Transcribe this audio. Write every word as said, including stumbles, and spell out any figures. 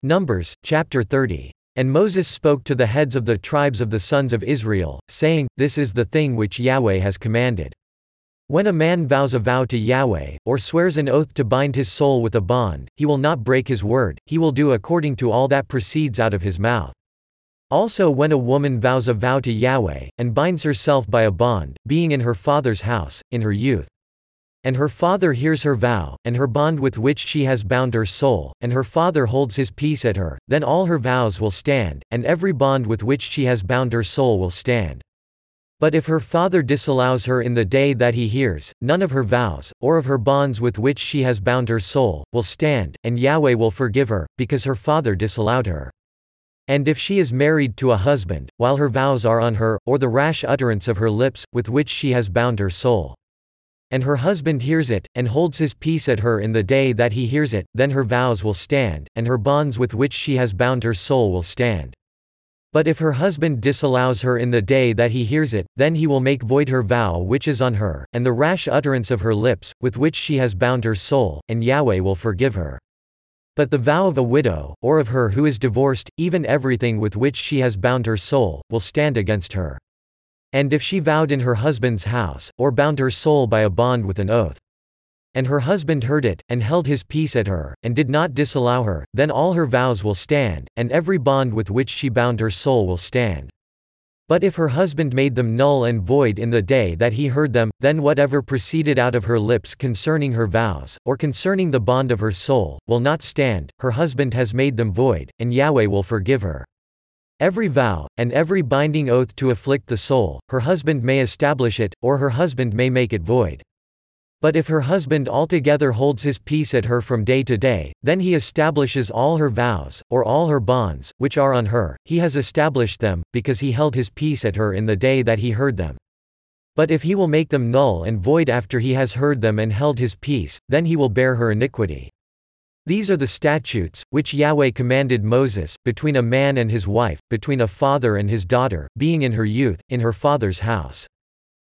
Numbers, chapter thirty. And Moses spoke to the heads of the tribes of the sons of Israel, saying, This is the thing which Yahweh has commanded. When a man vows a vow to Yahweh, or swears an oath to bind his soul with a bond, he will not break his word, he will do according to all that proceeds out of his mouth. Also when a woman vows a vow to Yahweh, and binds herself by a bond, being in her father's house, in her youth, and her father hears her vow, and her bond with which she has bound her soul, and her father holds his peace at her, then all her vows will stand, and every bond with which she has bound her soul will stand. But if her father disallows her in the day that he hears, none of her vows, or of her bonds with which she has bound her soul, will stand, and Yahweh will forgive her, because her father disallowed her. And if she is married to a husband, while her vows are on her, or the rash utterance of her lips, with which she has bound her soul, and her husband hears it, and holds his peace at her in the day that he hears it, then her vows will stand, and her bonds with which she has bound her soul will stand. But if her husband disallows her in the day that he hears it, then he will make void her vow which is on her, and the rash utterance of her lips, with which she has bound her soul, and Yahweh will forgive her. But the vow of a widow, or of her who is divorced, even everything with which she has bound her soul, will stand against her. And if she vowed in her husband's house, or bound her soul by a bond with an oath, and her husband heard it, and held his peace at her, and did not disallow her, then all her vows will stand, and every bond with which she bound her soul will stand. But if her husband made them null and void in the day that he heard them, then whatever proceeded out of her lips concerning her vows, or concerning the bond of her soul, will not stand, her husband has made them void, and Yahweh will forgive her. Every vow, and every binding oath to afflict the soul, her husband may establish it, or her husband may make it void. But if her husband altogether holds his peace at her from day to day, then he establishes all her vows, or all her bonds, which are on her, he has established them, because he held his peace at her in the day that he heard them. But if he will make them null and void after he has heard them and held his peace, then he will bear her iniquity. These are the statutes, which Yahweh commanded Moses, between a man and his wife, between a father and his daughter, being in her youth, in her father's house.